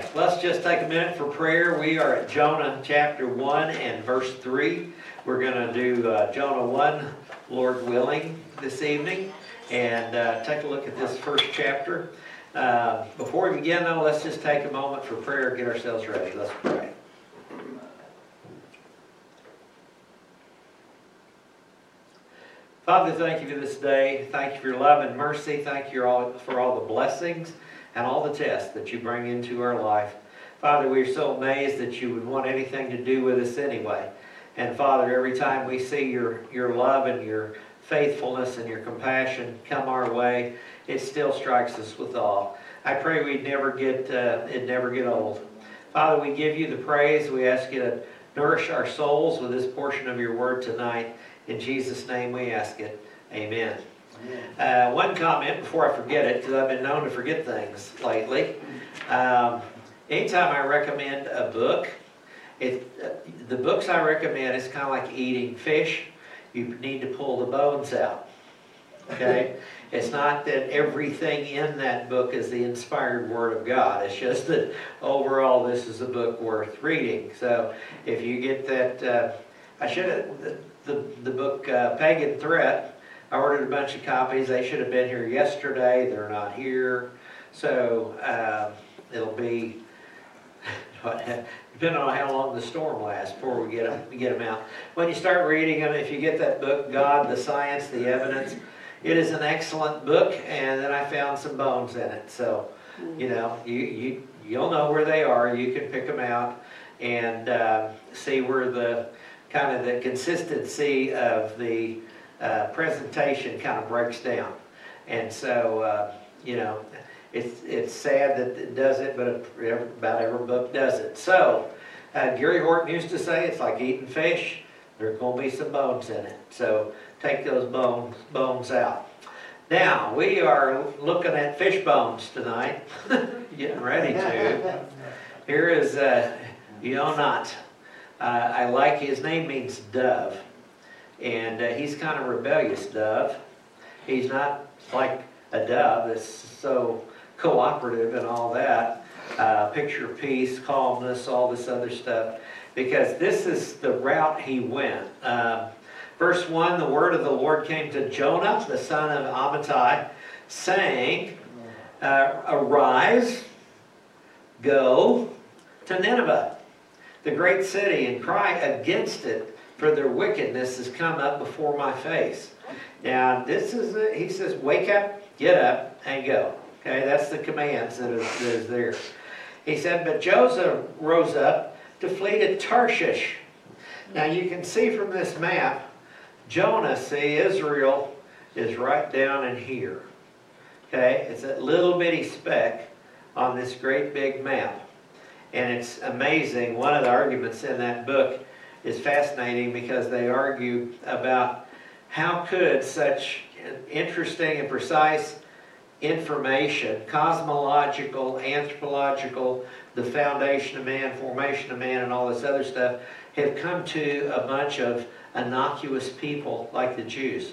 Let's just take a minute for prayer. We are at Jonah chapter 1 and verse 3. We're going to do Jonah 1, Lord willing, this evening, and take a look at this first chapter. Before we begin, though, let's just take a moment for prayer and get ourselves ready. Let's pray. Father, thank you for this day. Thank you for your love and mercy. Thank you for all the blessings and all the tests that you bring into our life. Father, we're so amazed that you would want anything to do with us anyway. And Father, every time we see your love and your faithfulness and your compassion come our way, it still strikes us with awe. I pray it'd never get old. Father, we give you the praise. We ask you to nourish our souls with this portion of your word tonight. In Jesus' name we ask it. Amen. One comment before I forget it, because I've been known to forget things lately. Anytime I recommend a book, the books I recommend is kind of like eating fish. You need to pull the bones out. Okay? It's not that everything in that book is the inspired Word of God. It's just that overall this is a book worth reading. So if you get that, the book Pagan Threat, I ordered a bunch of copies. They should have been here yesterday. They're not here. So it'll be, depending on how long the storm lasts before we get them out. When you start reading them, if you get that book, God, the Science, the Evidence, it is an excellent book, and then I found some bones in it. So, you'll know where they are. You can pick them out and see where the kind of the consistency of the presentation kind of breaks down. And so, it's sad that it does it, but about every book does it. So, Gary Horton used to say it's like eating fish. There's going to be some bones in it. So take those bones out. Now, we are looking at fish bones tonight. Getting ready to. Here is Yonat. I like his name means dove. And he's kind of rebellious dove. He's not like a dove that's so cooperative and all that. Picture of peace, calmness, all this other stuff. Because this is the route he went. Verse 1, the word of the Lord came to Jonah, the son of Amittai, saying, Arise, go to Nineveh, the great city, and cry against it, for their wickedness has come up before my face. Now, he says, wake up, get up, and go. Okay, that's the commands that is there. He said, but Joseph rose up to flee to Tarshish. Now, you can see from this map, Jonah, Israel is right down in here. Okay, it's a little bitty speck on this great big map. And it's amazing. One of the arguments in that book is fascinating because they argue about how could such interesting and precise information, cosmological, anthropological, the foundation of man, formation of man, and all this other stuff, have come to a bunch of innocuous people like the Jews.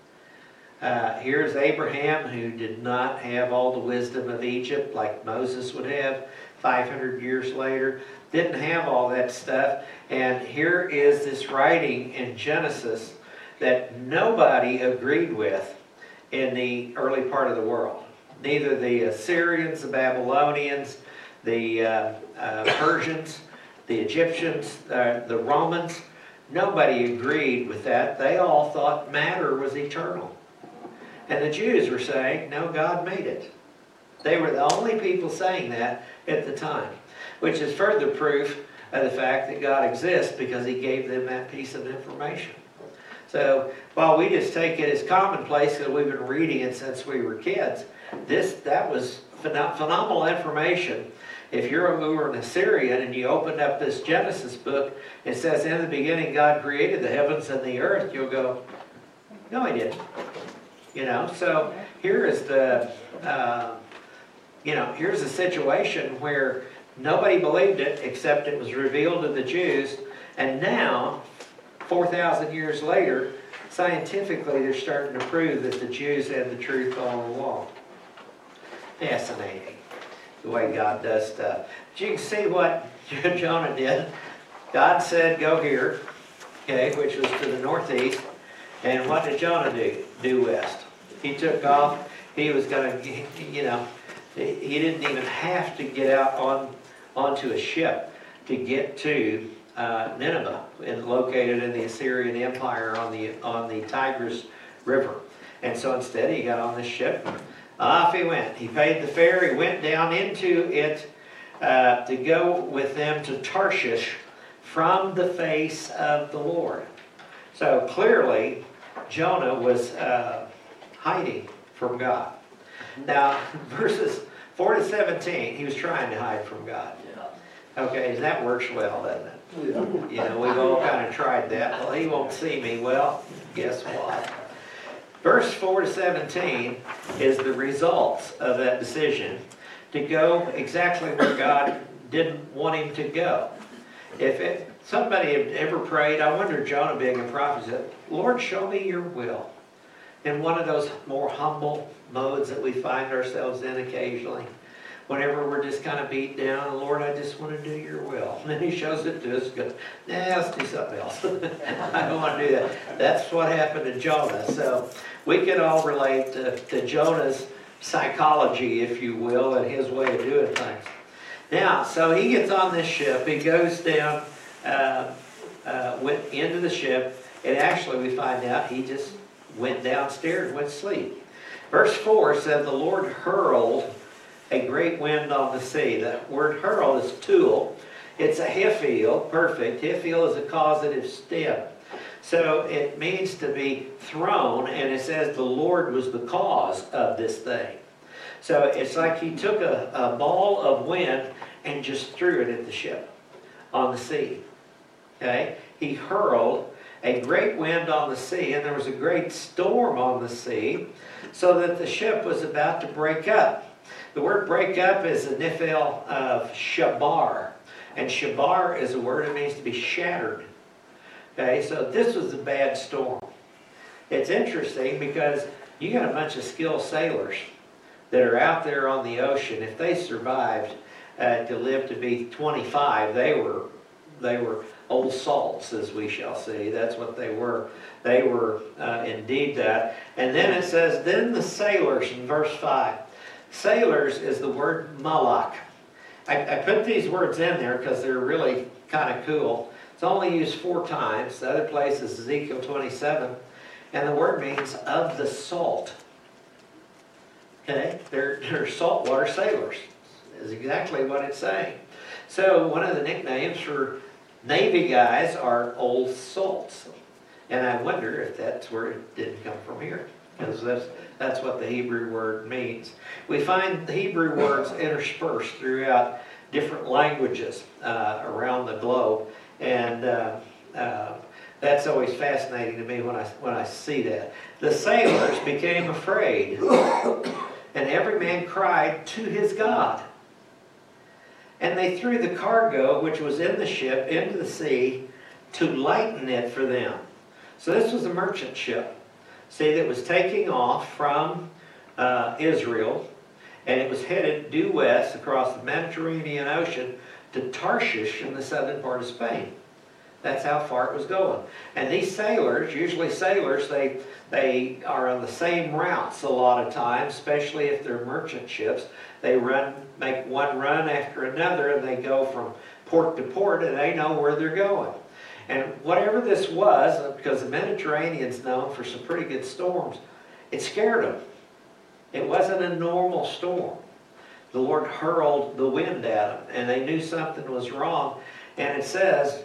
Here's Abraham, who did not have all the wisdom of Egypt like Moses would have 500 years later. Didn't have all that stuff. And here is this writing in Genesis that nobody agreed with in the early part of the world. Neither the Assyrians, the Babylonians, the Persians, the Egyptians, the Romans, nobody agreed with that. They all thought matter was eternal. And the Jews were saying, no, God made it. They were the only people saying that at the time, which is further proof of the fact that God exists because he gave them that piece of information. So while we just take it as commonplace because we've been reading it since we were kids, that was phenomenal information. If you were an Assyrian and you opened up this Genesis book, it says, in the beginning God created the heavens and the earth, you'll go, no, he didn't. So here is here's a situation where nobody believed it except it was revealed to the Jews. And now, 4,000 years later, scientifically they're starting to prove that the Jews had the truth all along. Fascinating. the way God does stuff. But you can see what Jonah did. God said, go here, okay, which was to the northeast. And what did Jonah do? Due west. He took off. He was going to, you know, he didn't even have to get out onto a ship to get to Nineveh, located in the Assyrian Empire on the Tigris River. And so instead he got on this ship. Off he went. He paid the fare. He went down into it to go with them to Tarshish from the face of the Lord. So clearly Jonah was hiding from God. Now, verses 4 to 17, he was trying to hide from God. Okay, that works well, doesn't it? You know, we've all kind of tried that. Well, he won't see me. Well, guess what? Verse 4 to 17 is the results of that decision to go exactly where God didn't want him to go. If somebody had ever prayed, I wonder, Jonah being a prophet, said, Lord, show me your will. In one of those more humble modes that we find ourselves in occasionally. Whenever we're just kind of beat down, Lord, I just want to do your will. And then he shows it to us, goes, nah, let's do something else. I don't want to do that. That's what happened to Jonah. So we can all relate to Jonah's psychology, if you will, and his way of doing things. Now, so he gets on this ship. He goes down, went into the ship, and actually we find out he just went downstairs and went to sleep. Verse 4 said, the Lord hurled a great wind on the sea. The word hurl is tool. It's a hiphil, perfect. Hiphil is a causative stem. So it means to be thrown, and it says the Lord was the cause of this thing. So it's like he took a ball of wind and just threw it at the ship on the sea. Okay? He hurled a great wind on the sea, and there was a great storm on the sea, so that the ship was about to break up. The word break up is a nifel of shabar. And shabar is a word that means to be shattered. Okay, so this was a bad storm. It's interesting because you got a bunch of skilled sailors that are out there on the ocean. If they survived to live to be 25, they were old salts, as we shall see. That's what they were. They were indeed that. And then it says, then the sailors in verse 5. Sailors is the word malak. I put these words in there because they're really kind of cool. It's only used 4 times. The other place is Ezekiel 27. And the word means of the salt. Okay? They're saltwater sailors. Is exactly what it's saying. So one of the nicknames for Navy guys are old salts. And I wonder if that's where it didn't come from here. Because that's what the Hebrew word means. We find the Hebrew words interspersed throughout different languages around the globe. And that's always fascinating to me when I see that. The sailors became afraid, and every man cried to his God. And they threw the cargo, which was in the ship, into the sea to lighten it for them. So this was a merchant ship. See, that was taking off from Israel, and it was headed due west across the Mediterranean Ocean to Tarshish in the southern part of Spain. That's how far it was going. And these sailors, usually sailors, they are on the same routes a lot of times, especially if they're merchant ships. They make one run after another, and they go from port to port, and they know where they're going. And whatever this was, because the Mediterranean's known for some pretty good storms, it scared them. It wasn't a normal storm. The Lord hurled the wind at them, and they knew something was wrong. And it says,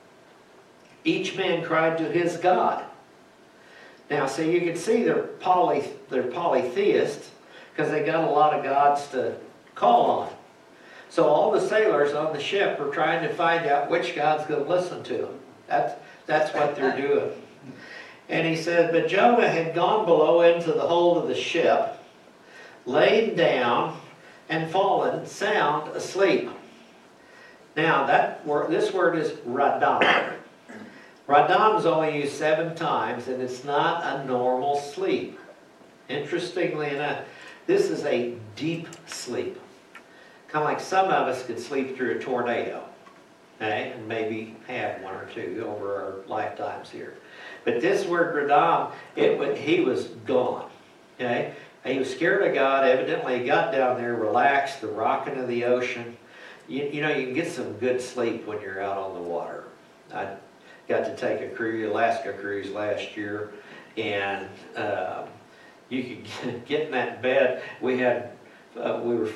each man cried to his God. Now, see, you can see they're polytheists, because they got a lot of gods to call on. So all the sailors on the ship are trying to find out which God's going to listen to them. That's what they're doing. And he said, but Jonah had gone below into the hold of the ship, laid down, and fallen sound asleep. Now, this word is radam. Radam is only used 7 times, and it's not a normal sleep. Interestingly enough, this is a deep sleep. kind of like some of us could sleep through a tornado, okay, and maybe have one or two over our lifetimes here. But this word radam, he was gone, okay? He was scared of God. Evidently, he got down there, relaxed, the rocking of the ocean. You know, you can get some good sleep when you're out on the water. I got to take a cruise, Alaska cruise last year, and you could get in that bed. We were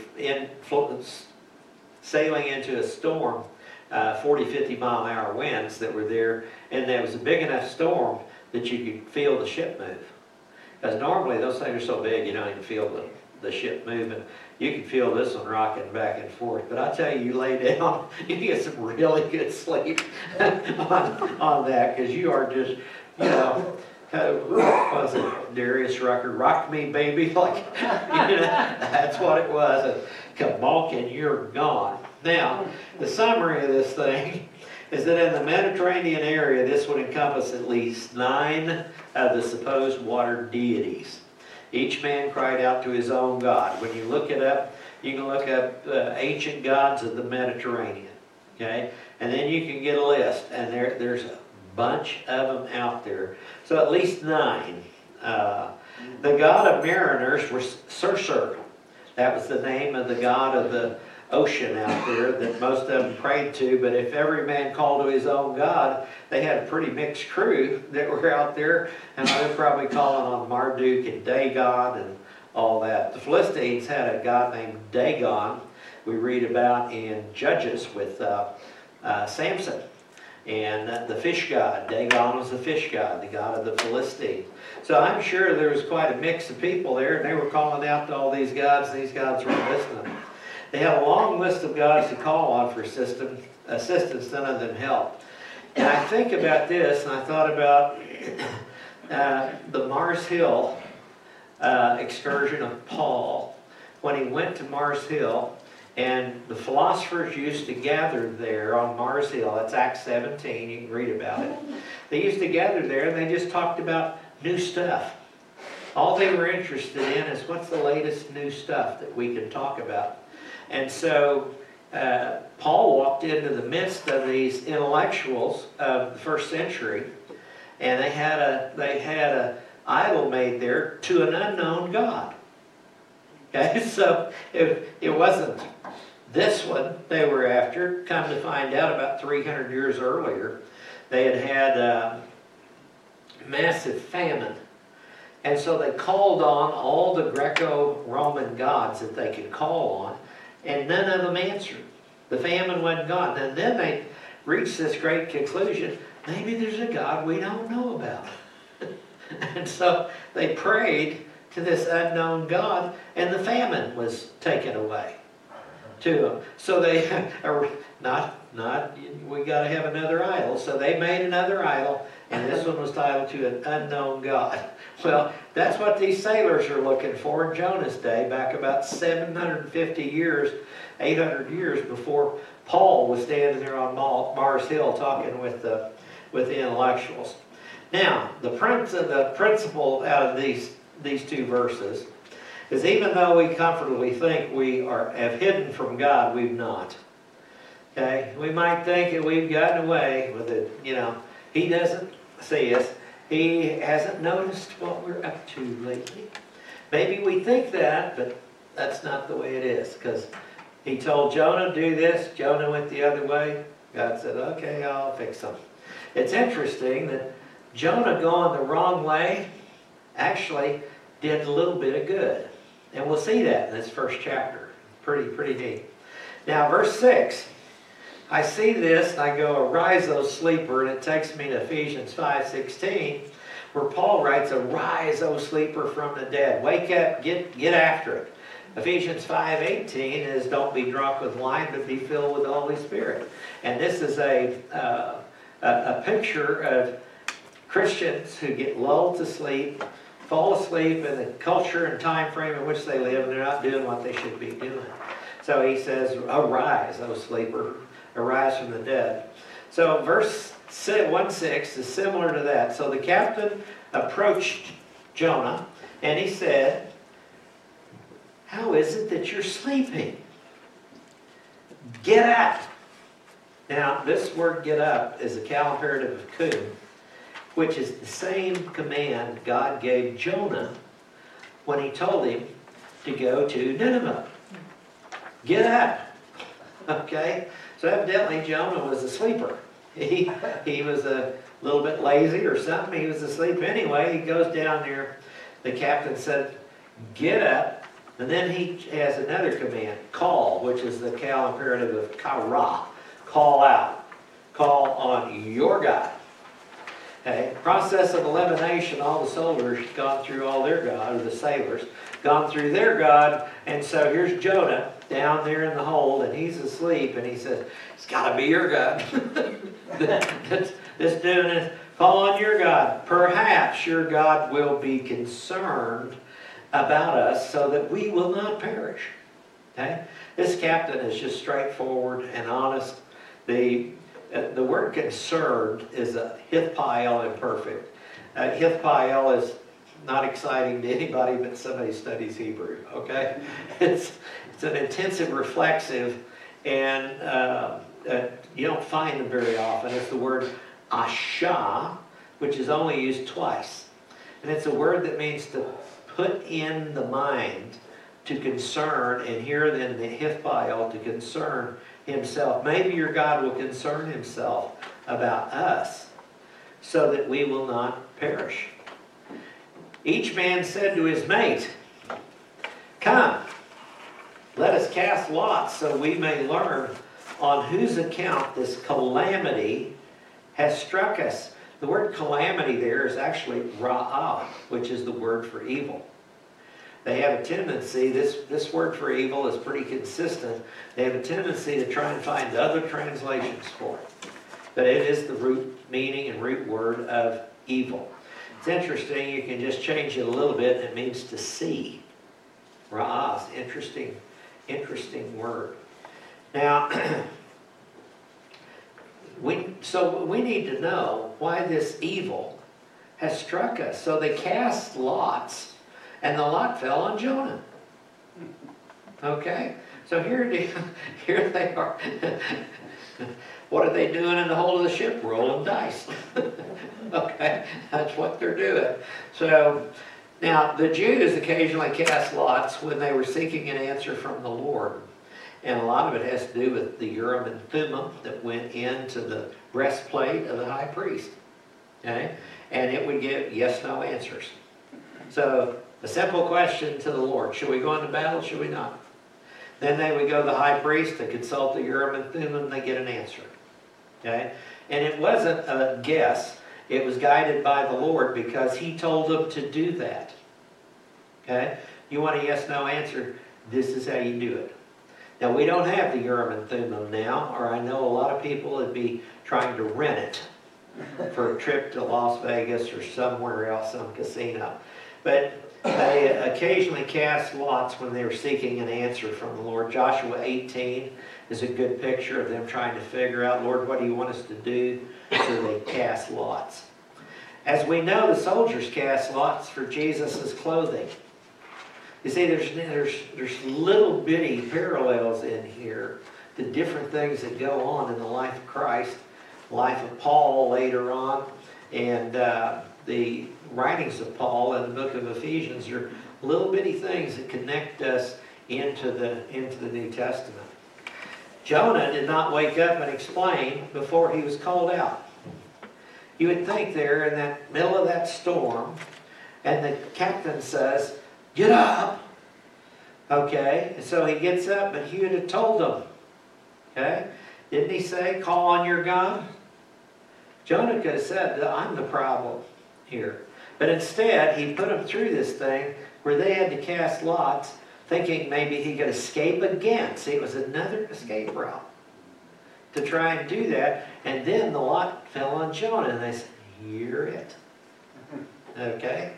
sailing into a storm, 40, 50 mile an hour winds that were there, and there was a big enough storm that you could feel the ship move. Because normally those things are so big you don't even feel the ship moving. You can feel this one rocking back and forth. But I tell you, you lay down, you get some really good sleep on that, because you are just, you know, what was it, Darius Rucker, rock me baby, like, you know, that's what it was. A kabonk and you're gone. Now, the summary of this thing is that in the Mediterranean area, this would encompass at least 9 of the supposed water deities. Each man cried out to his own God. When you look it up, you can look up ancient gods of the Mediterranean, okay? And then you can get a list, and there's a bunch of them out there. So at least 9. The god of mariners was Surtur. That was the name of the god of the ocean out there that most of them prayed to. But if every man called to his own god, they had a pretty mixed crew that were out there, and they're probably calling on Marduk and Dagon and all that. The Philistines had a god named Dagon, we read about in Judges with Samson. And the fish god, Dagon was the fish god, the god of the Philistines. So I'm sure there was quite a mix of people there, and they were calling out to all these gods, and these gods were listening. They had a long list of gods to call on for assistance, none of them helped. And I think about this, and I thought about the Mars Hill excursion of Paul, when he went to Mars Hill, and the philosophers used to gather there on Mars Hill. That's Acts 17, you can read about it. They used to gather there, and they just talked about new stuff. All they were interested in is what's the latest new stuff that we can talk about. And so Paul walked into the midst of these intellectuals of the first century, and they had a idol made there to an unknown god. Okay, so it wasn't this one they were after. Come to find out, about 300 years earlier, they had massive famine. And so they called on all the Greco-Roman gods that they could call on, and none of them answered. The famine wasn't gone. And then they reached this great conclusion, maybe there's a God we don't know about. And so they prayed to this unknown God, and the famine was taken away to them. So they, we got to have another idol. So they made another idol, and this one was titled to an unknown God. Well, that's what these sailors are looking for in Jonah's day, back about 750 years, 800 years before Paul was standing there on Mars Hill talking with the intellectuals. Now, the principle out of these two verses is, even though we comfortably think we have hidden from God, we've not. Okay? We might think that we've gotten away with it. You know, He doesn't see us. He hasn't noticed what we're up to lately. Maybe we think that, but that's not the way it is. Because He told Jonah, do this. Jonah went the other way. God said, okay, I'll fix them. It's interesting that Jonah going the wrong way actually did a little bit of good. And we'll see that in this first chapter. Pretty neat. Now, verse 6. I see this and I go, arise, O sleeper, and it takes me to Ephesians 5:16, where Paul writes, arise, O sleeper, from the dead. Wake up, get after it. Ephesians 5:18 is, don't be drunk with wine, but be filled with the Holy Spirit. And this is a picture of Christians who get lulled to sleep, fall asleep in the culture and time frame in which they live, and they're not doing what they should be doing. So he says, arise, O sleeper, arise from the dead. So verse 1:6 is similar to that. So the captain approached Jonah, and he said, how is it that you're sleeping? get up. Now, this word get up is a calimperative of kum, which is the same command God gave Jonah when he told him to go to Nineveh. Get up. Okay? So evidently Jonah was a sleeper. He was a little bit lazy or something. He was asleep anyway. He goes down there. The captain said, get up. And then he has another command, call, which is the calimperative of kara. Call out. Call on your God. Okay? Process of elimination, all the soldiers gone through all their God, or the sailors, gone through their God. And so here's Jonah down there in the hold, and he's asleep, and he says, it's got to be your God. This doing it. Call on your God. Perhaps your God will be concerned about us so that we will not perish. Okay? This captain is just straightforward and honest. The word concerned is a hithpael imperfect. Hithpael is not exciting to anybody but somebody who studies Hebrew. Okay? It's an intensive reflexive, and you don't find them very often. It's the word asha, which is only used twice. And it's a word that means to put in the mind, to concern, and here then the hithpael, to concern himself. Maybe your God will concern himself about us so that we will not perish. Each man said to his mate, come, let us cast lots so we may learn on whose account this calamity has struck us. The word calamity there is actually ra'ah, which is the word for evil. They have a tendency, this word for evil is pretty consistent. They have a tendency to try and find other translations for it. But it is the root meaning and root word of evil. It's interesting, you can just change it a little bit, and it means to see. Ra'ah is an interesting word. Now, we need to know why this evil has struck us. So they cast lots, and the lot fell on Jonah. Okay? So here they are. What are they doing in the hold of the ship? Rolling dice. Okay? That's what they're doing. So, now, the Jews occasionally cast lots when they were seeking an answer from the Lord. And a lot of it has to do with the Urim and Thummim that went into the breastplate of the high priest. Okay? And it would give yes-no answers. So, a simple question to the Lord. Should we go into battle? Should we not? Then they would go to the high priest to consult the Urim and Thummim, and they get an answer. Okay? And it wasn't a guess. It was guided by the Lord because he told them to do that. Okay? You want a yes-no answer? This is how you do it. Now, we don't have the Urim and Thummim now, or I know a lot of people would be trying to rent it for a trip to Las Vegas or somewhere else, some casino. But they occasionally cast lots when they were seeking an answer from the Lord. Joshua 18 is a good picture of them trying to figure out, Lord, what do you want us to do? So they cast lots. As we know, the soldiers cast lots for Jesus' clothing. You see, there's little bitty parallels in here to different things that go on in the life of Christ, life of Paul later on, and the writings of Paul in the book of Ephesians are little bitty things that connect us into the New Testament. Jonah did not wake up and explain before he was called out. You would think there in that middle of that storm, and the captain says, get up. Okay, and so he gets up, but he would have told them. Okay, didn't he say, call on your God? Jonah could have said, I'm the problem here. But instead, he put them through this thing where they had to cast lots, thinking maybe he could escape again. See, it was another escape route to try and do that. And then the lot fell on Jonah, and they said, you're it. Okay?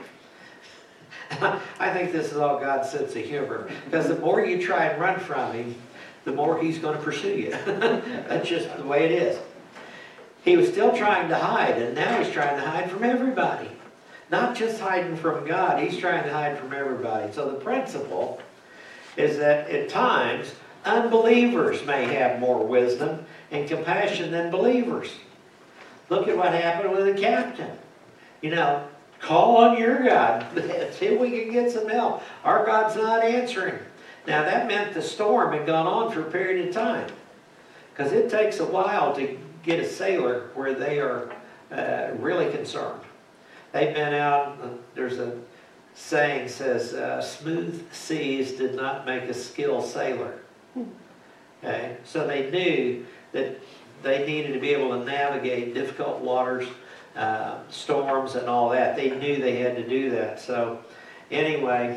I think this is all God's sense of humor. Because the more you try and run from him, the more he's going to pursue you. That's just the way it is. He was still trying to hide, and now he's trying to hide from everybody. Not just hiding from God, he's trying to hide from everybody. So the principle is that at times, unbelievers may have more wisdom and compassion than believers. Look at what happened with the captain. You know, call on your God. See if we can get some help. Our God's not answering. Now that meant the storm had gone on for a period of time. Because it takes a while to get a sailor where they are really concerned. They've been out, there's a saying says, smooth seas did not make a skilled sailor. Okay? So they knew that they needed to be able to navigate difficult waters, storms and all that. They knew they had to do that. So anyway,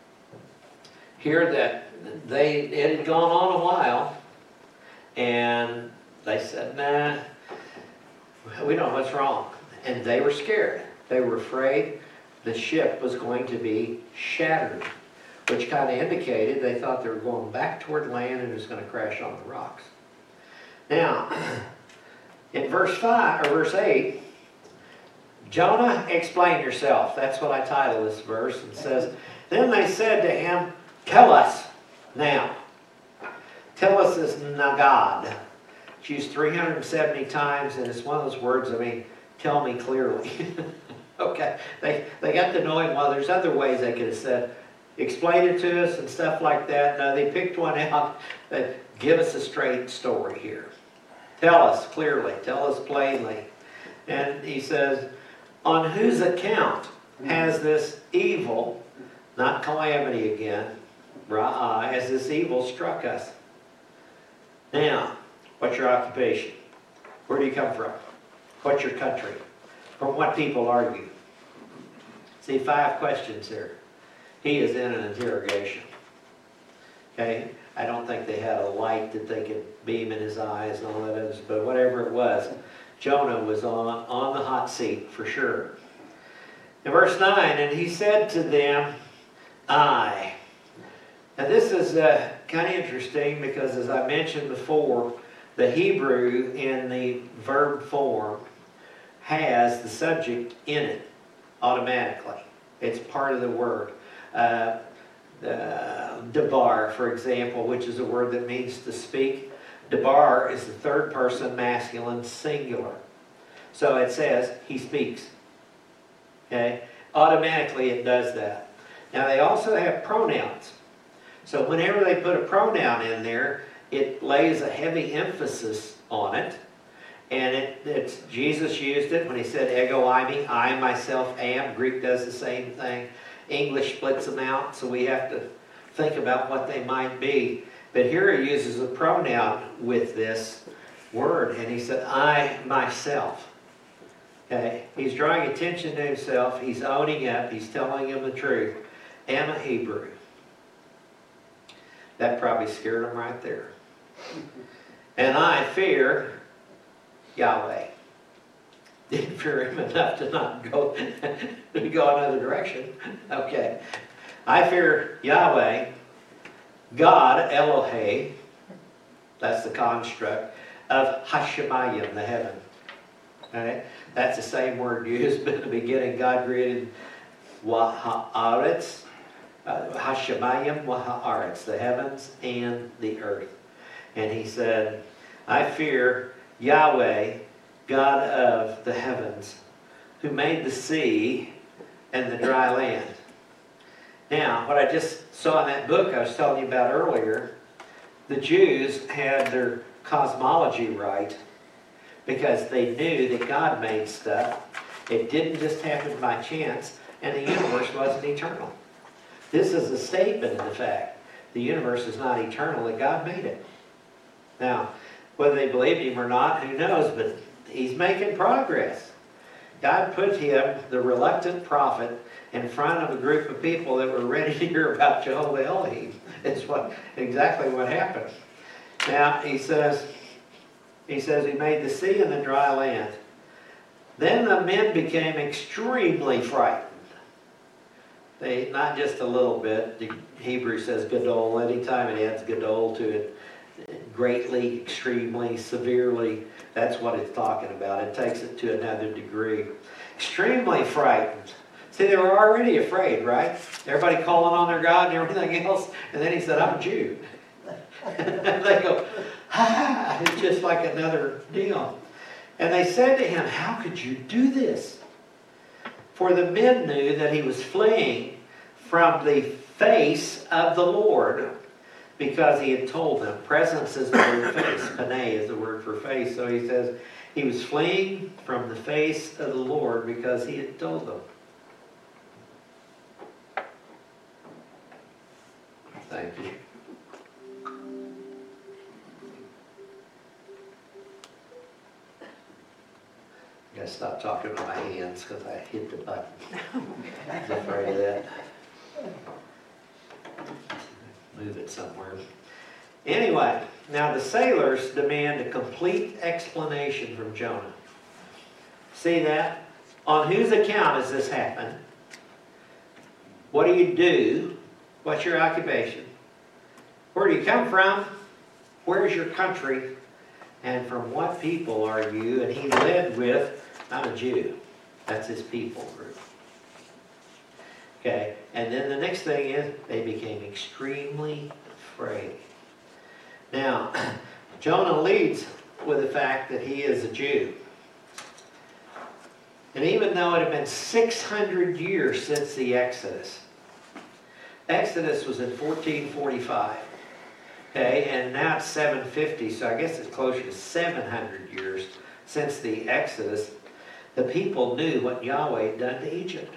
here that it had gone on a while, and they said, nah, we don't know what's wrong. And they were scared. They were afraid the ship was going to be shattered, which kind of indicated they thought they were going back toward land and it was going to crash on the rocks. Now, in verse 8, Jonah, explain yourself. That's what I title this verse. It says, then they said to him, tell us now. Tell us is Nagad. It's used 370 times, and it's one of those words, I mean, tell me clearly. Okay, they got to know him. Well, there's other ways they could have said, explain it to us and stuff like that. No, they picked one out that give us a straight story here. Tell us clearly, tell us plainly. And he says, on whose account has this evil, not calamity again, has this evil struck us? Now, what's your occupation? Where do you come from? What's your country? From what people are you? See, 5 questions here. He is in an interrogation. Okay? I don't think they had a light that they could beam in his eyes and all that other, but whatever it was, Jonah was on the hot seat for sure. In verse 9, and he said to them, I. Now this is kind of interesting because, as I mentioned before, the Hebrew in the verb form has the subject in it automatically. It's part of the word. Debar, for example, which is a word that means to speak. Debar is the third person masculine singular. So it says, he speaks. Okay? Automatically it does that. Now they also have pronouns. So whenever they put a pronoun in there, it lays a heavy emphasis on it. And Jesus used it when he said ego eimi, I myself am. Greek does the same thing. English splits them out, so we have to think about what they might be. But here he uses a pronoun with this word, and he said, I myself. Okay? He's drawing attention to himself. He's owning up. He's telling him the truth. Am a Hebrew. That probably scared him right there. And I fear Yahweh. Didn't fear him enough to not go another direction. Okay. I fear Yahweh, God, Elohei, that's the construct, of Hashemayim, the heaven. Okay? That's the same word used, but in the beginning God created Waha'aretz, Hashemayim Waha'aretz, the heavens and the earth. And he said, I fear Yahweh, God of the heavens, who made the sea and the dry land. Now, what I just saw in that book I was telling you about earlier, the Jews had their cosmology right because they knew that God made stuff. It didn't just happen by chance, and the universe wasn't eternal. This is a statement of the fact the universe is not eternal, that God made it. Now, whether they believed him or not, who knows, but he's making progress. God put him, the reluctant prophet, in front of a group of people that were ready to hear about Jehovah Elohim. It's exactly what happened. Now, he says he made the sea and the dry land. Then the men became extremely frightened. They, not just a little bit. The Hebrew says gadol. Anytime it adds gadol to it, greatly, extremely, severely, that's what it's talking about. It takes it to another degree. Extremely frightened. See, they were already afraid, right? Everybody calling on their God and everything else. And then he said, I'm a Jew. And they go, ah, it's just like another deal. And they said to him, how could you do this? For the men knew that he was fleeing from the face of the Lord, because he had told them. Presence is the word face. Panay is the word for face. So he says he was fleeing from the face of the Lord because he had told them. Thank you. I gotta stop talking with my hands because I hit the button. I was afraid of that. Move it somewhere. Anyway, now the sailors demand a complete explanation from Jonah. See that? On whose account has this happened? What do you do? What's your occupation? Where do you come from? Where's your country? And from what people are you? And he led with, I'm a Jew. That's his people group. Okay, and then the next thing is they became extremely afraid. Now, Jonah leads with the fact that he is a Jew. And even though it had been 600 years since the Exodus, Exodus was in 1445. Okay, and now it's 750, so I guess it's closer to 700 years since the Exodus. The people knew what Yahweh had done to Egypt.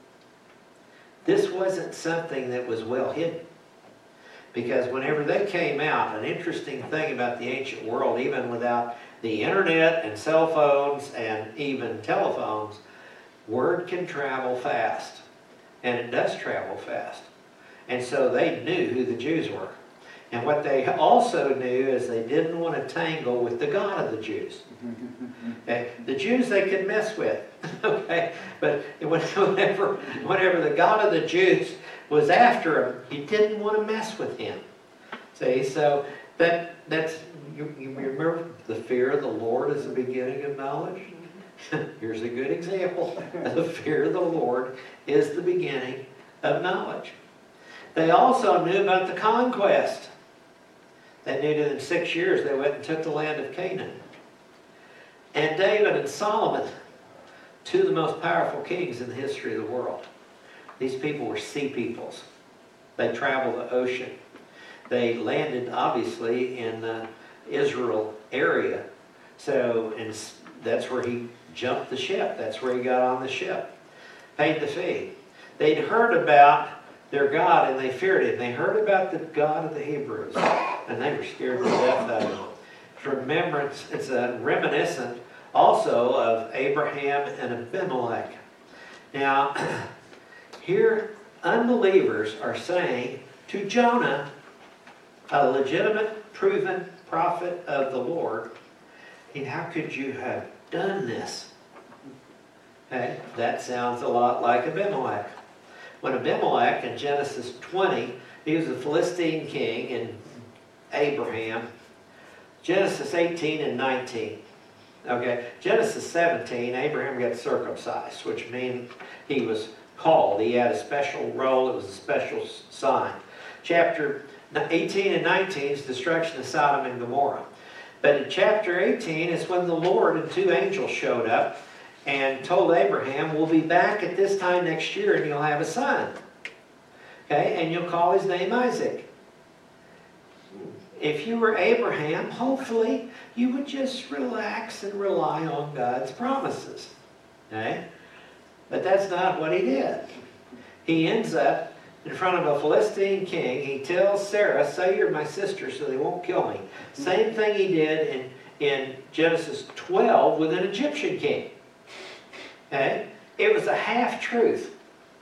This wasn't something that was well hidden. Because whenever they came out, an interesting thing about the ancient world, even without the internet and cell phones and even telephones, word can travel fast. And it does travel fast. And so they knew who the Jews were. And what they also knew is they didn't want to tangle with the God of the Jews. Okay? The Jews they could mess with. Okay? But whenever the God of the Jews was after him, he didn't want to mess with him. See, so that's you remember the fear of the Lord is the beginning of knowledge? Here's a good example. The fear of the Lord is the beginning of knowledge. They also knew about the conquest. They knew that in 6 years they went and took the land of Canaan. And David and Solomon, two of the most powerful kings in the history of the world. These people were sea peoples. They traveled the ocean. They landed, obviously, in the Israel area. So, and that's where he jumped the ship. That's where he got on the ship. Paid the fee. They'd heard about their God and they feared him. They heard about the God of the Hebrews and they were scared to death of him. It's a reminiscent also of Abraham and Abimelech. Now, here unbelievers are saying to Jonah, a legitimate, proven prophet of the Lord, how could you have done this? Okay, that sounds a lot like Abimelech. When Abimelech in Genesis 20, he was a Philistine king in Abraham. Genesis 18 and 19. Okay, Genesis 17, Abraham got circumcised, which means he was called. He had a special role. It was a special sign. Chapter 18 and 19 is destruction of Sodom and Gomorrah. But in chapter 18 is when the Lord and two angels showed up and told Abraham, we'll be back at this time next year and you'll have a son. Okay, and you'll call his name Isaac. If you were Abraham, hopefully you would just relax and rely on God's promises. Okay? But that's not what he did. He ends up in front of a Philistine king. He tells Sarah, say you're my sister so they won't kill me. Same thing he did in Genesis 12 with an Egyptian king. Okay? It was a half-truth.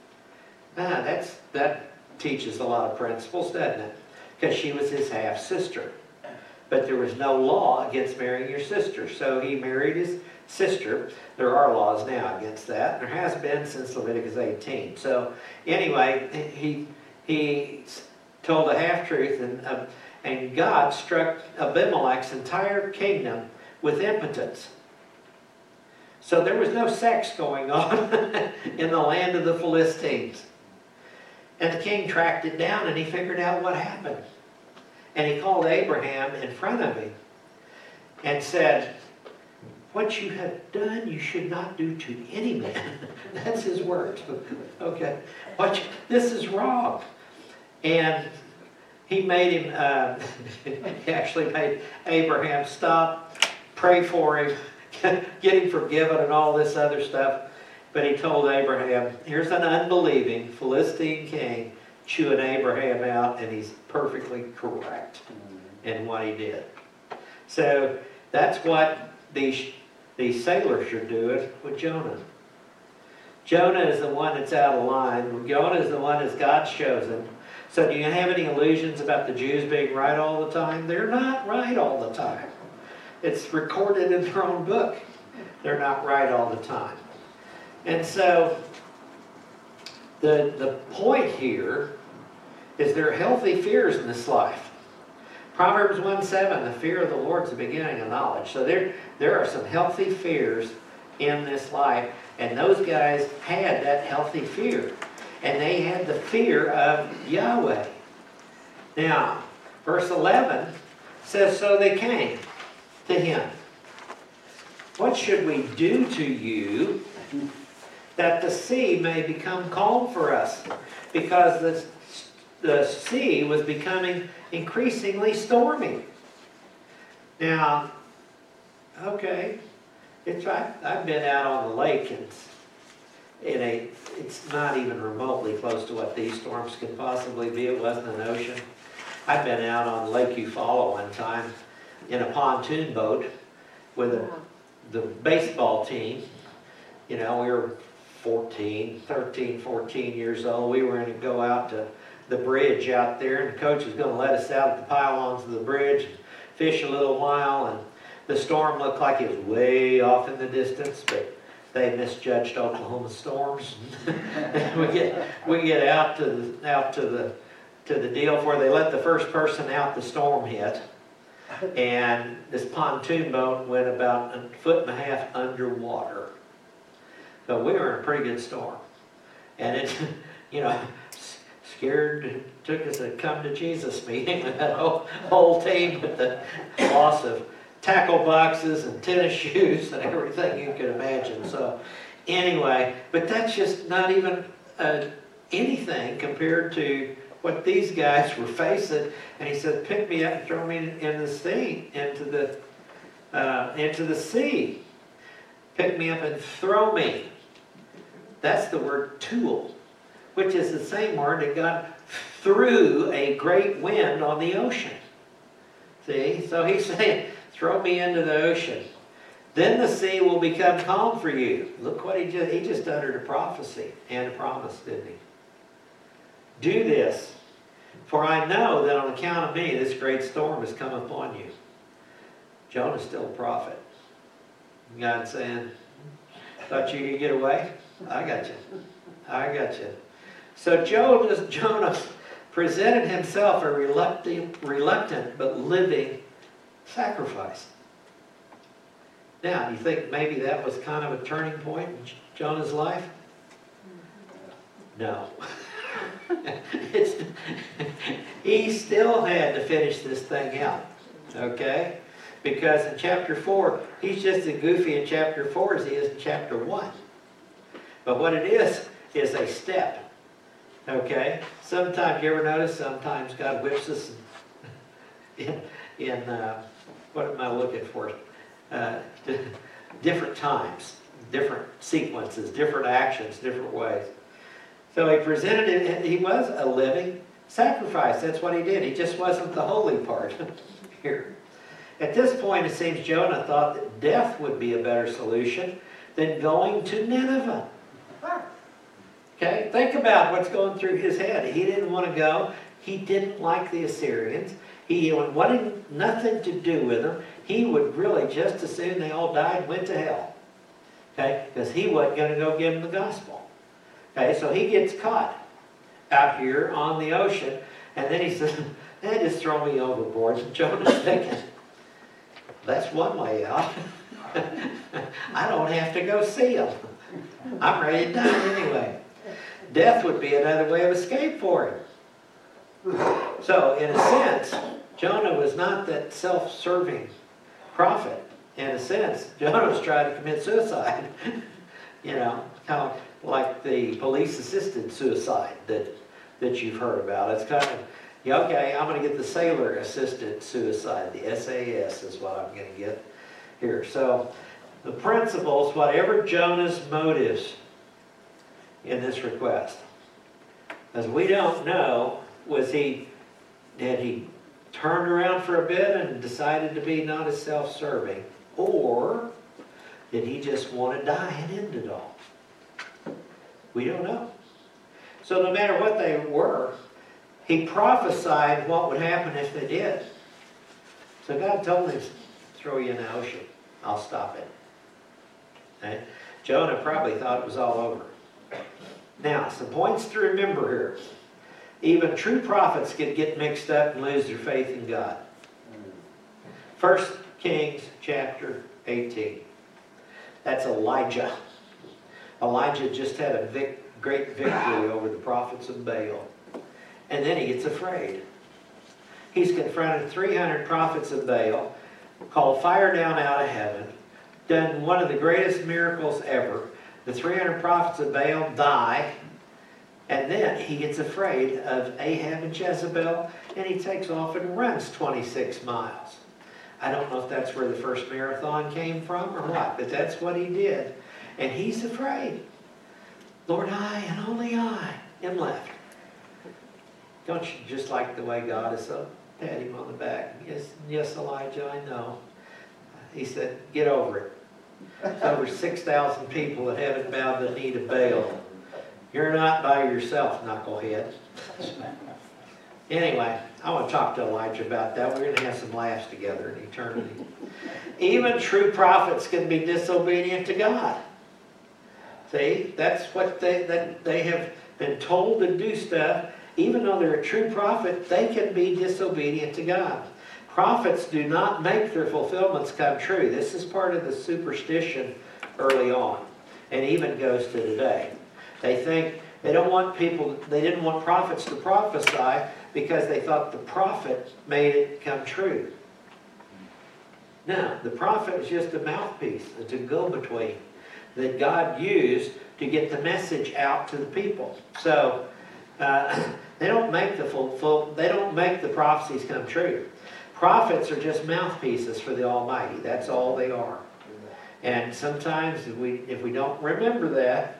That teaches a lot of principles, doesn't it? Because she was his half-sister. But there was no law against marrying your sister. So he married his sister. There are laws now against that. There has been since Leviticus 18. So anyway, he told a half-truth, and God struck Abimelech's entire kingdom with impotence. So there was no sex going on in the land of the Philistines. And the king tracked it down and he figured out what happened. And he called Abraham in front of him and said, what you have done, you should not do to any man. That's his word. Okay. This is wrong. And he made him, he actually made Abraham stop, pray for him, get him forgiven and all this other stuff. But he told Abraham, here's an unbelieving Philistine king chewing Abraham out, and he's perfectly correct in what he did. So that's what these sailors are doing with Jonah. Jonah is the one that's out of line. Jonah is the one that's God's chosen. So do you have any illusions about the Jews being right all the time? They're not right all the time. It's recorded in their own book. They're not right all the time. And so the point here is there are healthy fears in this life. Proverbs 1:7, the fear of the Lord is the beginning of knowledge. So there are some healthy fears in this life. And those guys had that healthy fear. And they had the fear of Yahweh. Now, verse 11 says, so they came to him. What should we do to you that the sea may become calm for us? Because the sea was becoming increasingly stormy. Now, okay, I've been out on the lake, and it's not even remotely close to what these storms can possibly be. It wasn't an ocean. I've been out on Lake Eufaula one time in a pontoon boat with the baseball team. You know, we were 13, 14 years old. We were going to go out to the bridge out there, and the coach was going to let us out at the pylons of the bridge and fish a little while, and the storm looked like it was way off in the distance, but they misjudged Oklahoma storms. we get out to the deal where they let the first person out the storm hit, and this pontoon boat went about 1.5 feet underwater. So we were in a pretty good storm, and it, scared, took us a come to Jesus meeting with that whole team, with the loss of tackle boxes and tennis shoes and everything you could imagine. So anyway, but that's just not even anything compared to what these guys were facing. And he said, pick me up and throw me in the sea, into the sea. Pick me up and throw me. That's the word tool, which is the same word that God threw a great wind on the ocean. See? So he's saying, throw me into the ocean. Then the sea will become calm for you. Look what he just uttered a prophecy and a promise, didn't he? Do this, for I know that on account of me this great storm has come upon you. Jonah's still a prophet. God's saying, thought you could get away? I got you. I got you. So Jonah presented himself a reluctant but living sacrifice. Now, do you think maybe that was kind of a turning point in Jonah's life? No. He still had to finish this thing out. Okay? Because in chapter 4, he's just as goofy in chapter 4 as he is in chapter 1. But what it is a step. Okay? Sometimes, you ever notice, sometimes God whips us in what am I looking for? Different times, different sequences, different actions, different ways. So he presented it, he was a living sacrifice. That's what he did. He just wasn't the holy part here. At this point, it seems Jonah thought that death would be a better solution than going to Nineveh. Okay, think about what's going through his head. He didn't want to go. He didn't like the Assyrians. He wanted nothing to do with them. He would really just as soon they all died and went to hell. Okay, because he wasn't going to go give them the gospel. Okay, so he gets caught out here on the ocean, and then he says, "They just throw me overboard." And Jonah's thinking, that's one way out. I don't have to go see them. I'm ready to die anyway. Death would be another way of escape for him. So, in a sense, Jonah was not that self-serving prophet, in a sense. Jonah was trying to commit suicide. You know, kind of like the police-assisted suicide that you've heard about. It's kind of, yeah, okay, I'm going to get the sailor-assisted suicide. The SAS is what I'm going to get here. So the principles, whatever Jonah's motives in this request, as we don't know, had he turned around for a bit and decided to be not as self-serving, or did he just want to die and end it all? We don't know. So no matter what they were, he prophesied what would happen if they did. So God told him, throw you in the ocean. I'll stop it. Okay? Jonah probably thought it was all over. Now, some points to remember here. Even true prophets could get mixed up and lose their faith in God. 1 Kings chapter 18. That's Elijah. Elijah just had a great victory over the prophets of Baal. And then he gets afraid. He's confronted 300 prophets of Baal, called fire down out of heaven, done one of the greatest miracles ever. The 300 prophets of Baal die, and then he gets afraid of Ahab and Jezebel, and he takes off and runs 26 miles. I don't know if that's where the first marathon came from or what, but that's what he did. And he's afraid. Lord, I and only I am left. Don't you just like the way God is so pat him on the back? Yes, yes, Elijah, I know. He said, get over it. There's over 6,000 people that haven't bowed the knee to Baal. You're not by yourself, knucklehead. Anyway, I want to talk to Elijah about that. We're going to have some laughs together in eternity. Even true prophets can be disobedient to God. See, that's what they have been told to do stuff. Even though they're a true prophet, they can be disobedient to God. Prophets do not make their fulfillments come true. This is part of the superstition early on, and even goes to today. They think they don't want people, they didn't want prophets to prophesy because they thought the prophet made it come true. No, the prophet was just a mouthpiece, it's a go-between that God used to get the message out to the people. So they don't make the prophecies come true. Prophets are just mouthpieces for the Almighty. That's all they are. And sometimes if we don't remember that,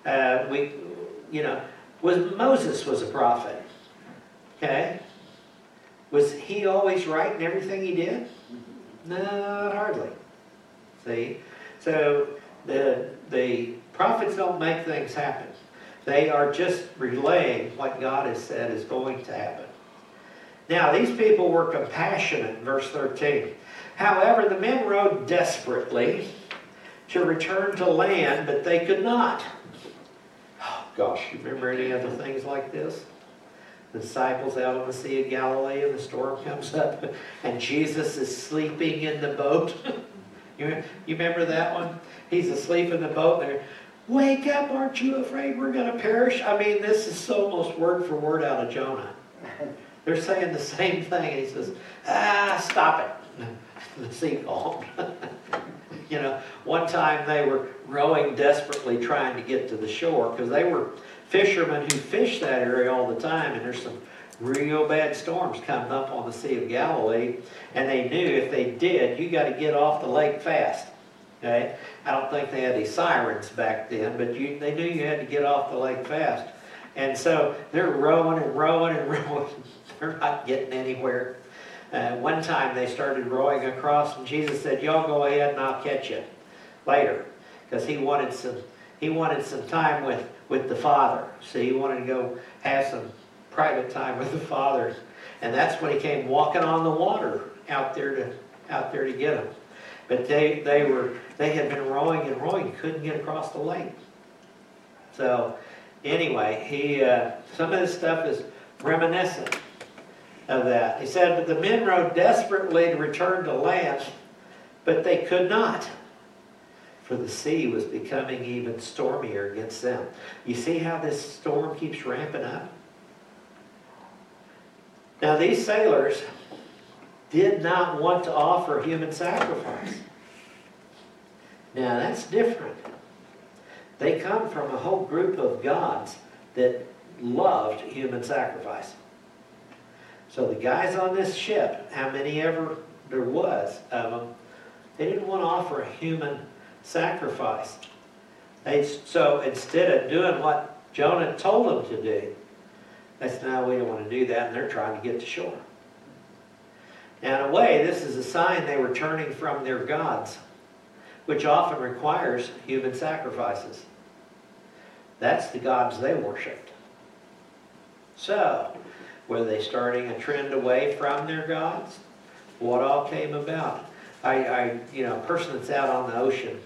Moses was a prophet. Okay? Was he always right in everything he did? No, hardly. See? So the prophets don't make things happen. They are just relaying what God has said is going to happen. Now, these people were compassionate, verse 13. However, the men rowed desperately to return to land, but they could not. Oh, gosh, you remember any other things like this? The disciples out on the Sea of Galilee and the storm comes up and Jesus is sleeping in the boat. You remember that one? He's asleep in the boat and they're, wake up, aren't you afraid we're going to perish? I mean, this is almost word for word out of Jonah. They're saying the same thing. And he says, stop it. The sea calmed. One time they were rowing desperately trying to get to the shore because they were fishermen who fish that area all the time, and there's some real bad storms coming up on the Sea of Galilee, and they knew if they did, you got to get off the lake fast. Okay? I don't think they had these sirens back then, but they knew you had to get off the lake fast. And so they're rowing and rowing and rowing. They're not getting anywhere. One time they started rowing across, and Jesus said, y'all go ahead and I'll catch you later. Because he wanted some time with the Father. So he wanted to go have some private time with the Father. And that's when he came walking on the water out there to get them. But they had been rowing and rowing, couldn't get across the lake. So anyway, some of this stuff is reminiscent of that. He said, but the men rowed desperately to return to land, but they could not, for the sea was becoming even stormier against them. You see how this storm keeps ramping up? Now these sailors did not want to offer human sacrifice. Now that's different. They come from a whole group of gods that loved human sacrifice. So the guys on this ship, how many ever there was of them, they didn't want to offer a human sacrifice. So instead of doing what Jonah told them to do, they said, no, we don't want to do that, and they're trying to get to shore. Now, in a way, this is a sign they were turning from their gods, which often requires human sacrifices. That's the gods they worshipped. So, were they starting a trend away from their gods? What all came about? A person that's out on the ocean,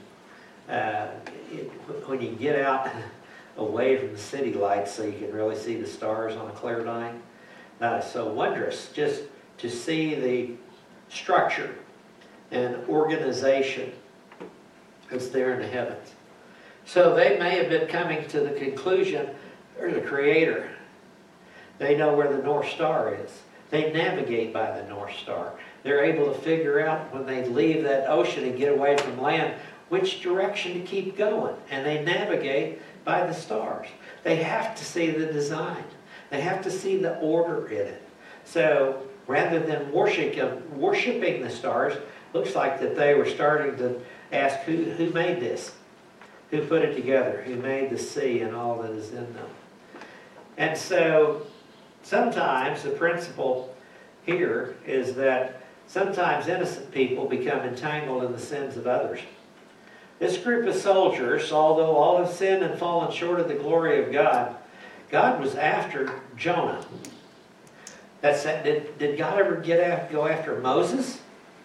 when you get out away from the city lights so you can really see the stars on a clear night, that is so wondrous, just to see the structure and organization that's there in the heavens. So they may have been coming to the conclusion, there's a creator. They know where the North Star is. They navigate by the North Star. They're able to figure out when they leave that ocean and get away from land which direction to keep going. And they navigate by the stars. They have to see the design. They have to see the order in it. So rather than worshiping the stars, looks like that they were starting to ask who made this? Who put it together? Who made the sea and all that is in them? And so sometimes the principle here is that sometimes innocent people become entangled in the sins of others. This group of soldiers, although all have sinned and fallen short of the glory of God, God was after Jonah. Did God ever go after Moses?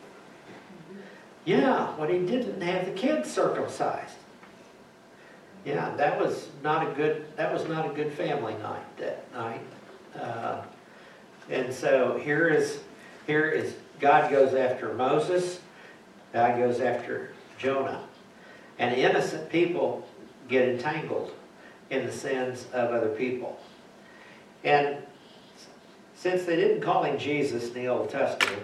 Yeah, when he didn't have the kids circumcised. Yeah, that was not a good family night that night. And so here is God goes after Moses, God goes after Jonah. And innocent people get entangled in the sins of other people. And since they didn't call him Jesus in the Old Testament,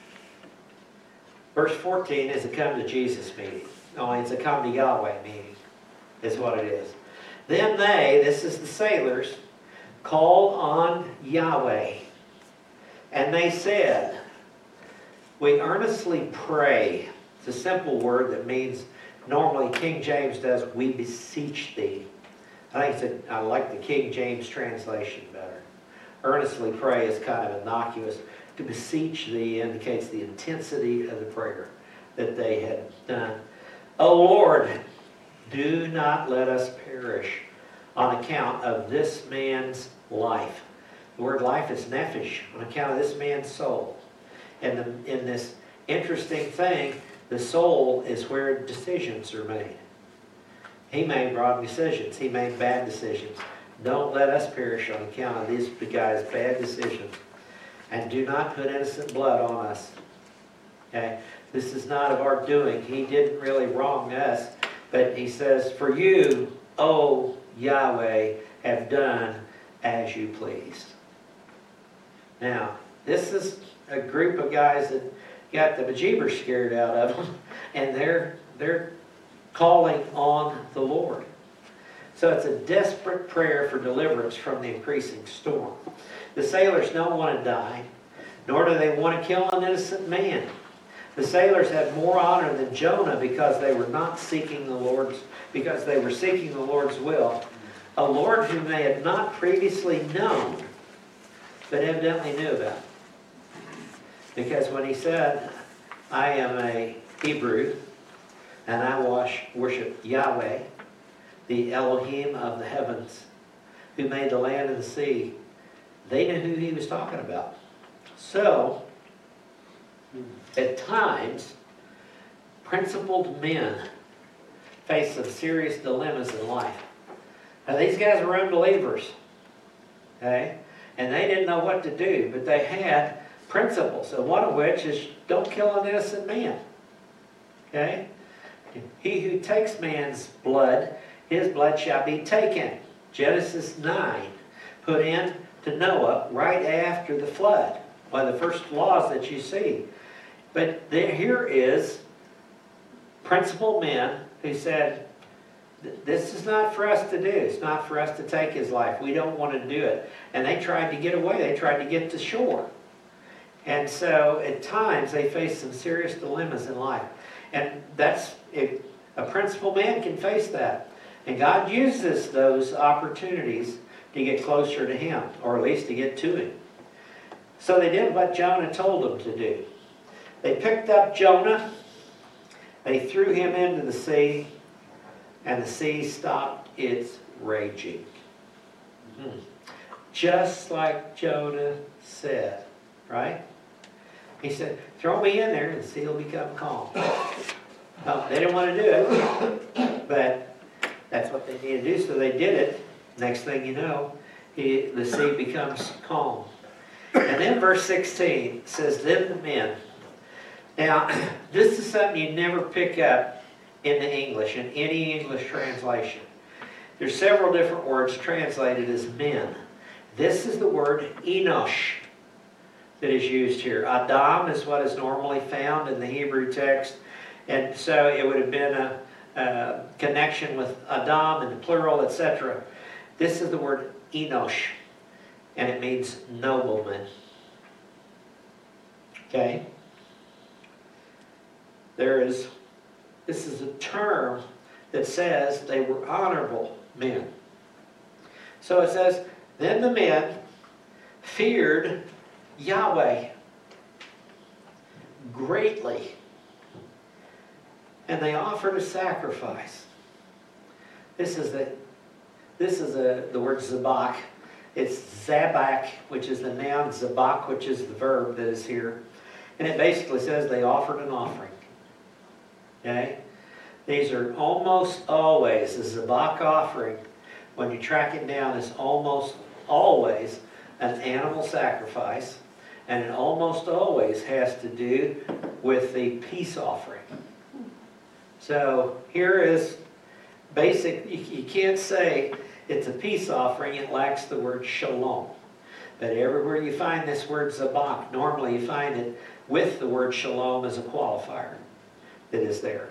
verse 14 is a come to Jesus meeting. Only it's a come to Yahweh meeting, is what it is. Then they, this is the sailors, called on Yahweh. And they said, we earnestly pray. It's a simple word that means, normally King James does, we beseech thee. I like the King James translation better. Earnestly pray is kind of innocuous. To beseech thee indicates the intensity of the prayer that they had done. O Lord, do not let us perish on account of this man's life. The word life is nephesh, on account of this man's soul. And in this interesting thing, the soul is where decisions are made. He made wrong decisions. He made bad decisions. Don't let us perish on account of these guys' bad decisions. And do not put innocent blood on us. Okay? This is not of our doing. He didn't really wrong us. But he says, for you, O Yahweh, have done as you pleased. Now, this is a group of guys that got the bejeebers scared out of them. And they're calling on the Lord. So it's a desperate prayer for deliverance from the increasing storm. The sailors don't want to die, nor do they want to kill an innocent man. The sailors had more honor than Jonah because they were not seeking the Lord's, because they were seeking the Lord's will. A Lord whom they had not previously known, but evidently knew about. Because when he said, I am a Hebrew, and I worship Yahweh, the Elohim of the heavens, who made the land and the sea, they knew who he was talking about. So, at times, principled men face some serious dilemmas in life. Now, these guys were unbelievers, okay? And they didn't know what to do, but they had principles, and one of which is don't kill an innocent man, okay? He who takes man's blood, his blood shall be taken. Genesis 9, put in to Noah right after the flood. one of the first laws that you see. But here is principal men who said, this is not for us to do. It's not for us to take his life. We don't want to do it. And they tried to get away. They tried to get to shore. And so at times they face some serious dilemmas in life. And that's, if a principal man can face that. And God uses those opportunities to get closer to him, or at least to get to him. So they did what Jonah told them to do. They picked up Jonah, they threw him into the sea, and the sea stopped its raging. Just like Jonah said, right? He said, throw me in there and the sea will become calm. Well, they didn't want to do it, but that's what they needed to do, so they did it. Next thing you know, the sea becomes calm. And then verse 16 says, then the men. Now, this is something you never pick up in the English, in any English translation. There's several different words translated as men. This is the word Enosh that is used here. Adam is what is normally found in the Hebrew text. And so it would have been a connection with Adam in the plural, etc. This is the word Enosh, and it means nobleman. Okay? This is a term that says they were honorable men. So it says, then the men feared Yahweh greatly, and they offered a sacrifice. This is the word zabak. It's zabak, which is the noun, zabak, which is the verb that is here. And it basically says they offered an offering. Okay? These are almost always, the zabak offering, when you track it down, is almost always an animal sacrifice. And it almost always has to do with the peace offering. So here is basic, you can't say it's a peace offering, it lacks the word shalom. But everywhere you find this word zabak, normally you find it with the word shalom as a qualifier that is there.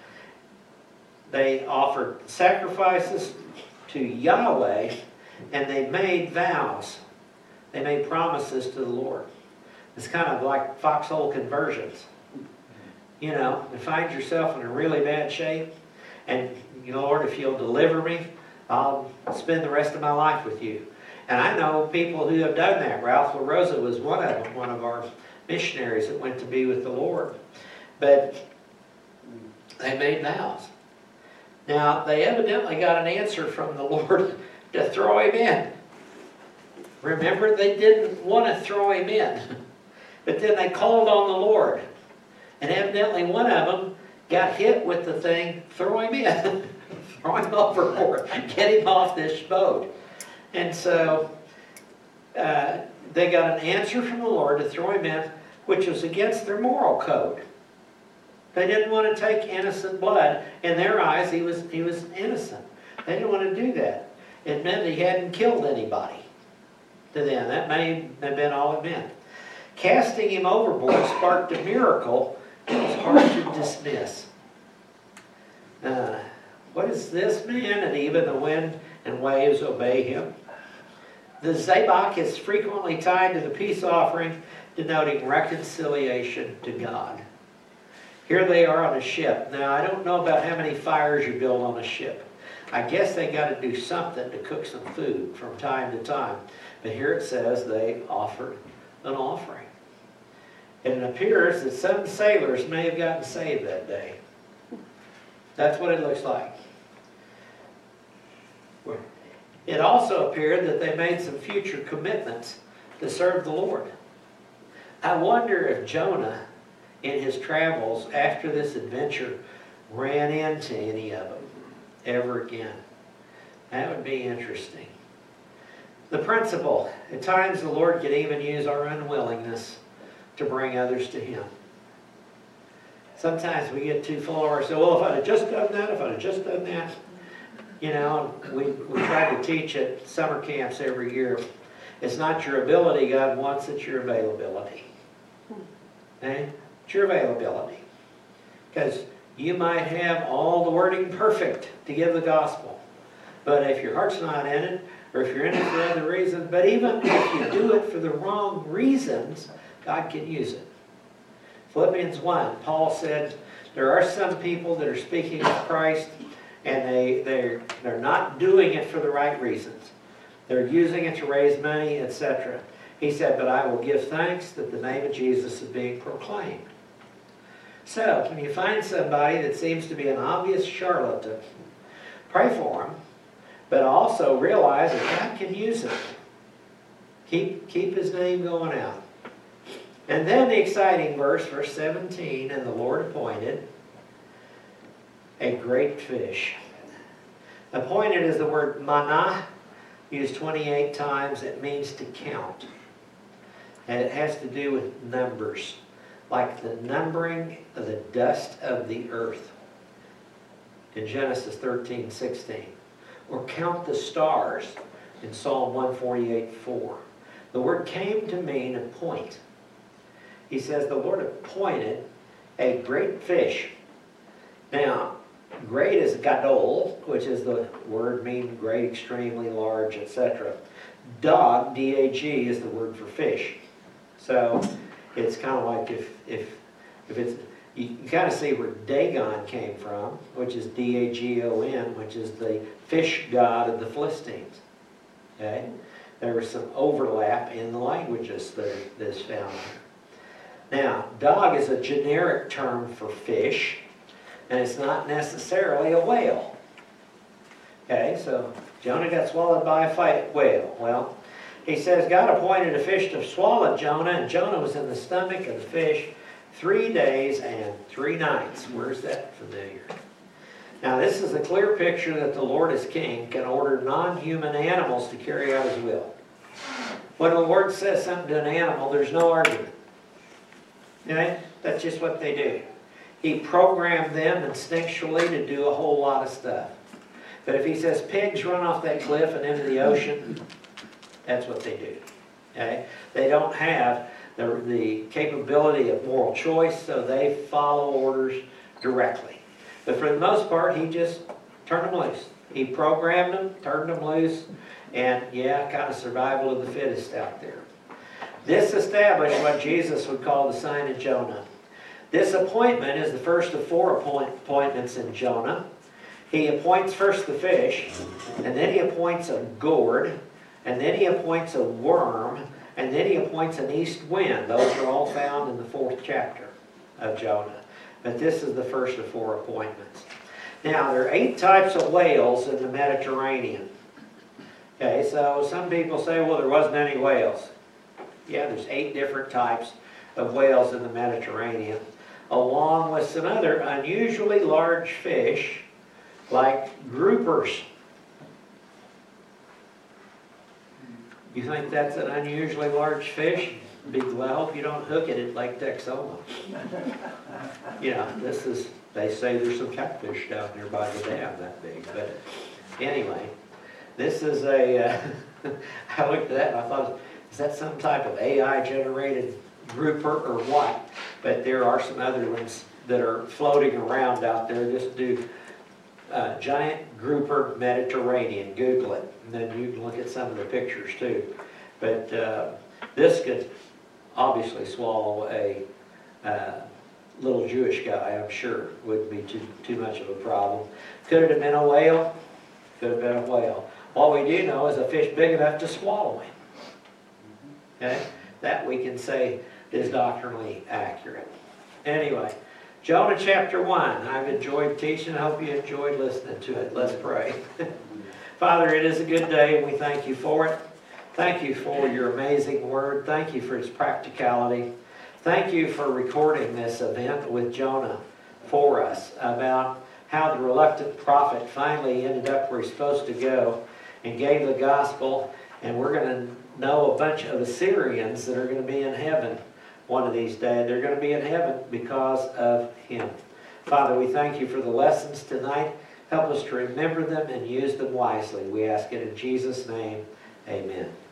They offered sacrifices to Yahweh, and they made vows. They made promises to the Lord. It's kind of like foxhole conversions. You know, you find yourself in a really bad shape, and, you know, Lord, if you'll deliver me, I'll spend the rest of my life with you. And I know people who have done that. Ralph LaRosa was one of them, one of our missionaries that went to be with the Lord. But they made vows. Now, they evidently got an answer from the Lord to throw him in. Remember, they didn't want to throw him in. But then they called on the Lord. And evidently one of them got hit with the thing, throw him in. Throw him overboard. Get him off this boat. And so they got an answer from the Lord to throw him in, which was against their moral code. They didn't want to take innocent blood. In their eyes, he was innocent. They didn't want to do that. It meant he hadn't killed anybody to them. That may have been all it meant. Casting him overboard sparked a miracle that was hard to dismiss. What is this man? And even the wind and waves obey him. The zabak is frequently tied to the peace offering, denoting reconciliation to God. Here they are on a ship. Now, I don't know about how many fires you build on a ship. I guess they got to do something to cook some food from time to time. But here it says they offered an offering. And it appears that some sailors may have gotten saved that day. That's what it looks like. It also appeared that they made some future commitments to serve the Lord. I wonder if Jonah, in his travels after this adventure, ran into any of them ever again. That would be interesting. The principle, at times the Lord can even use our unwillingness to bring others to Him. Sometimes we get too full of ourselves. Well, if I'd have just done that, if I'd have just done that. You know, we try to teach at summer camps every year. It's not your ability God wants, it's your availability. Okay? It's your availability. Because you might have all the wording perfect to give the gospel. But if your heart's not in it, or if you're in it for other reasons, but even if you do it for the wrong reasons, God can use it. Philippians 1, Paul said, there are some people that are speaking of Christ, and they're not doing it for the right reasons. They're using it to raise money, etc. He said, but I will give thanks that the name of Jesus is being proclaimed. So, when you find somebody that seems to be an obvious charlatan, pray for him, but also realize that God can use him. Keep his name going out. And then the exciting verse, verse 17, and the Lord appointed a great fish. Appointed is the word manah, used 28 times. It means to count. And it has to do with numbers, like the numbering of the dust of the earth in Genesis 13:16. Or count the stars in Psalm 148:4. The word came to mean appoint. He says the Lord appointed a great fish. Now, great is gadol, which is the word meaning great, extremely large, etc. Dag, D-A-G, is the word for fish. So it's kind of like if it's, you can kind of see where Dagon came from, which is D-A-G-O-N, which is the fish god of the Philistines. Okay? There was some overlap in the languages that is found here. Now, dog is a generic term for fish, and it's not necessarily a whale. Okay, so Jonah got swallowed by a whale. Well, he says God appointed a fish to swallow Jonah, and Jonah was in the stomach of the fish 3 days and 3 nights. Where's that familiar? Now, this is a clear picture that the Lord as King can order non-human animals to carry out his will. When the Lord says something to an animal, there's no argument. Okay? That's just what they do. He programmed them instinctually to do a whole lot of stuff. But if he says pigs run off that cliff and into the ocean, that's what they do. Okay? They don't have the capability of moral choice, so they follow orders directly. But for the most part, he just turned them loose. He programmed them, turned them loose, and yeah, kind of survival of the fittest out there. This established what Jesus would call the sign of Jonah. This appointment is the first of 4 appointments in Jonah. He appoints first the fish, and then he appoints a gourd, and then he appoints a worm, and then he appoints an east wind. Those are all found in the 4th chapter of Jonah. But this is the first of 4 appointments. Now, there are 8 types of whales in the Mediterranean. Okay, so some people say, well, there wasn't any whales. Yeah, there's 8 different types of whales in the Mediterranean, along with some other unusually large fish, like groupers. You think that's an unusually large fish? Well, I hope you don't hook it at Lake Texoma. Yeah, this is, they say there's some catfish down there by the dam that big. But anyway, this is a, I looked at that and I thought, is that some type of AI-generated grouper or what? But there are some other ones that are floating around out there. Just do giant grouper Mediterranean. Google it. And then you can look at some of the pictures too. But this could obviously swallow a little Jewish guy, I'm sure. Wouldn't be too much of a problem. Could it have been a whale? Could have been a whale. All we do know is a fish big enough to swallow him. Okay? That we can say is doctrinally accurate. Anyway, Jonah chapter 1. I've enjoyed teaching. I hope you enjoyed listening to it. Let's pray. Father, it is a good day and we thank you for it. Thank you for your amazing word. Thank you for its practicality. Thank you for recording this event with Jonah for us about how the reluctant prophet finally ended up where he's supposed to go and gave the gospel. And we're going to know a bunch of Assyrians that are going to be in heaven one of these days. They're going to be in heaven because of him. Father, we thank you for the lessons tonight. Help us to remember them and use them wisely. We ask it in Jesus' name. Amen.